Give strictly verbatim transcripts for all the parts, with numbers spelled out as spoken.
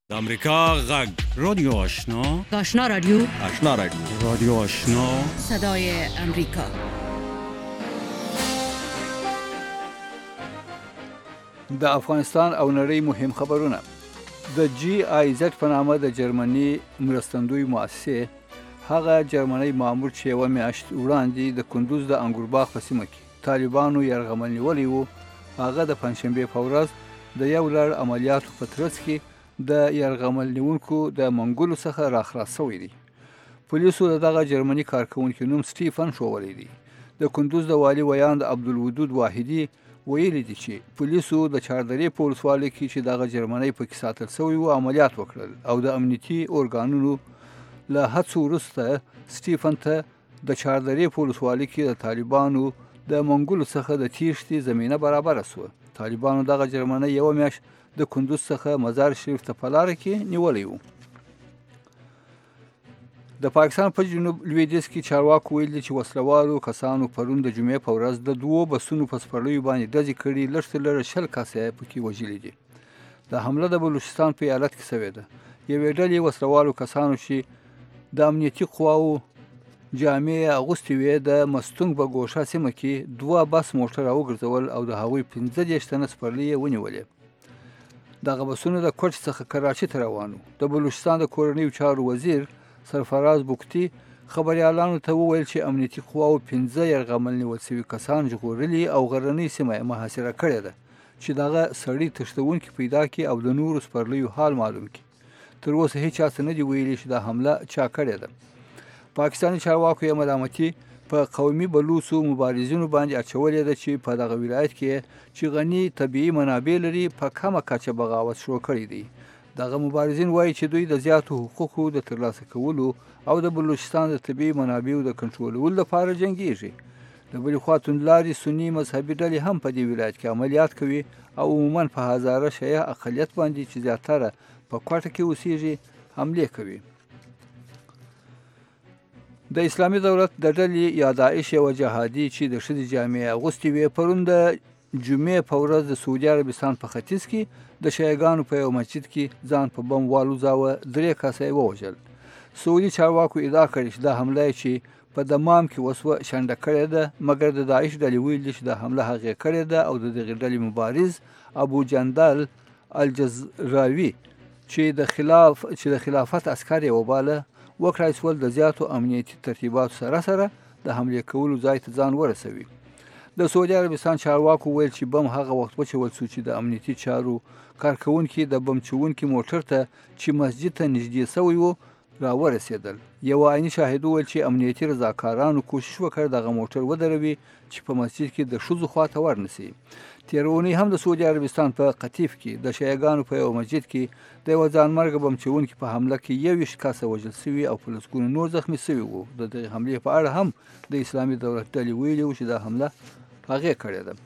د امریکا غږ رادیو آشنا آشنا رادیو آشنا رادیو رادیو آشنا صدای امریکا. د افغانستان او نړۍ مهم خبرونه. د جی آی زد په نامه د جرمني مرستندوی مؤسسې هغه جرمني مامور چې یوه میاشت وړاندې د کندوز د انګورباغ په سیمه کې طالبانو یرغمل نیولی و، هغه د پنجشنبې په ورځ د یو لړ عملیاتو په ترڅ کې د یرغمل نیونکو د منګولو څخه راخلاص شوی دی. پولیسو د دغه جرمني کارکوونکي نوم سټیفن ښوولی دی. د کندوز د والي ویاند عبدالودود واحدي ویلي دي چې پولیسو د چاردرې په ولسوالۍ کې چې دغه جرمني پکې ساتل شوی و عملیات وکړل او د امنیتي ارګانونو له هڅو وروسته سټیفن ته د چاردرې په ولسوالۍ کې د طالبانو د منګولو څخه د تیښتې زمینه برابره شوه. طالبانو دغه جرمني یوه میاشت د کندوز څخه مزار شریف ته په لاره کې نیولی و. د پاکستان په جنوب لویدیځ کې چارواکو ویلي چې وسلوالو کسانو پرون د جمعې په ورځ د دوو بسونو په سپرلیو باندې ډزې کړي، لږ تر لږه شل کسه پکې وژلي دي. د حمله د بلوچستان په ایالت کې شوې ده. یوې ډلې وسلوالو کسانو چې د امنیتي قواو جامې اغوستې وې د مستونګ په ګوشه سیمه کې دوه بس موټر راوګرځول او د هغوی پنځه دېرش تنه سپرلي یې ونیولې. دغه بسونه د کوټ څخه کراچۍ ته روان وو. د بلوچستان د کورنیو چارو وزیر سرفراز بوکتي خبریالانو ته وویل چې امنیتي قواو پنځه یرغمل نیول شوي کسان ژغورلي او غرنۍ سیمه محاصره کړې ده چې دغه سړي تښتونکي پیدا کړي او د نورو سپرلیو حال معلوم کړي. تر اوسه هیڅ چا څه نه دي ویلي چې دا حمله چا کړې ده. پاکستاني چارواکو یې ملامتي په قومي بلوڅو مبارزینو باندې اچولې ده چې په دغه ولایت کې چې غني طبیعي منابع لري په کمه کچه بغاوت شروع کړی دی. دغه مبارزین وایي چې دوی د زیاتو حقوقو د ترلاسه کولو او د بلوچستان د طبیعي منابعو د کنټرولولو لپاره جنګیږي. د بلې خوا توندلارې سني مذهبي ډلې هم په دې ولایت کې عملیات کوي او عموماً په هزاره شیعه اقلیت باندې چې زیاتره په کوټه کې اوسیږي حملې کوي. د اسلامي دولت د ډلې یا داعش یوه جهادي چې د ښځې جامې اغوستې وې پرون د جمعې په ورځ د سعودي عربستان په ختیځ کې د شیعهګانو په یو مسجد کې ځان په بم والوځاوه، درې کسه یې ووژل. سعودي چارواکو ادعا کړې چې دا حمله چې په دمام کې وسوه شنډه کړې ده، مګر د داعش ډلې ویلي چې دا حمله هغې کړې ده او د دغې ډلې مبارز ابو جندل الجزراوي چې د خلاف چې د خلافت عسکر یې وباله وکړای شول د زیاتو امنیتي ترتیباتو سره سره د حملې کولو ځای ته ځان ورسوي. د سعودي عربستان چارواکو ویل چې بم هغه وخت وچول شو چې د امنیتي چارو کارکوونکي د بم چوونکي موټر ته چې مسجد ته نږدې شوی و راورسېدل. یو عیني شاهد وویل چې امنیتي رضاکارانو کوشش وکړ دغه موټر ودروي چې په مسجد کې د ښځو خواته ورنسي. تېره اونۍ هم د سعودي عربستان په قطیف کې د شیعهګانو په یو مسجد کې د یوه ځانمرګه بم چوونکي په حمله کې یوویشت کسه وژل شوي او په لسګونو نور زخمي شوي وو. د دغې حملې په اړه هم د اسلامي دولت ډلې ویلي وو چې دا حمله هغې کړې ده.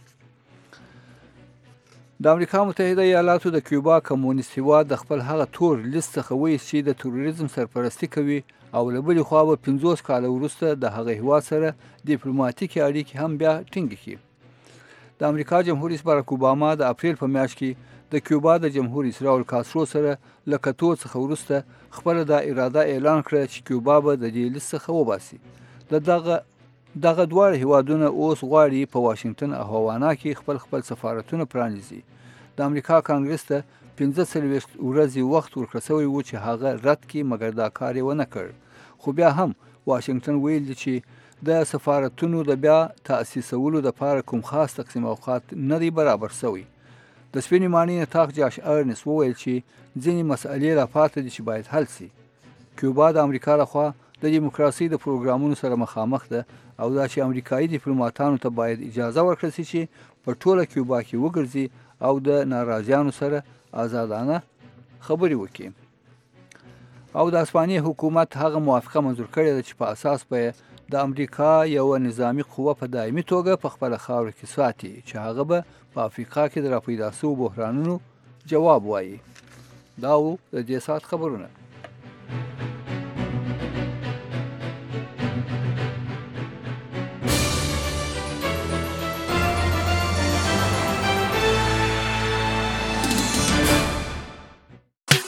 د امریکا متحده ایالاتو د کیوبا کمونیست هیواد د خپل هغه تور لیست څخه وایست چې د تروریزم سرپرستي کوي او له بلې خوا به پنځوس کاله وروسته د هغه هیواد سره ډیپلوماتیکې اړیکې هم بیا ټینګې کړي. د امریکا جمهور رئیس باراک اوباما د اپریل په میاشت کې د کیوبا د جمهور رئیس راول کاسترو سره له کتو څخه وروسته خپله دا اراده اعلان کړه چې کیوبا به د دې لیست څخه وباسي. د دغه دغه دواړه هیوادونه اوس غواړي په واشنګټن او هاوانا کې خپل خپل سفارتونه پرانیزي. د امریکا کانګرس ته پنځه څلوېښت ورځې وخت ورکړل شوی و چې هغه رد کړي، مګر دا کار یې ونه کړ. خو بیا هم واشنګټن ویل دي چې د سفارتونو د بیا تأسیسولو لپاره کوم خاص تقسیم اوقات نه دی برابر شوی. د سپینې ماڼۍ نطاق جاش ارنس وویل چې ځینې مسئلې را پاتې دي چې باید حل شي. کیوبا د امریکا لخوا د دیموکراسۍ د پروګرامونو سره مخامخ ده او دا چې امریکایي ډیپلوماتانو ته باید اجازه ورکړل شي چې په ټوله کیوبا کې وګرځي او د ناراضیانو سره آزادانه خبرې وکړي. او د اسپانیې حکومت هغه موافقه منظور کړې ده چې په اساس به د امریکا یوه نظامی قوه په دایمي توګه په خپله خاوره کې ساتي چې هغه به په افریقا کې د راپیدا شوو بحرانونو جواب وایي. دا و د دې ساعت خبرونه.